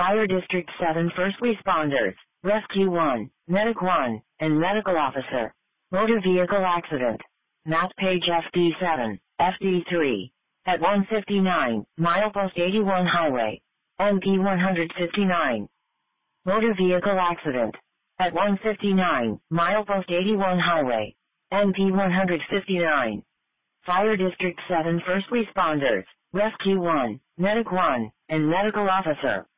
Fire District 7 First Responders, Rescue 1, Medic 1, and Medical Officer. Motor Vehicle Accident. Map page FD7, FD3. At 159, Milepost 81 Highway. MP 159. Motor Vehicle Accident. At 159, Milepost 81 Highway. MP 159. Fire District 7 First Responders, Rescue 1, Medic 1, and Medical Officer.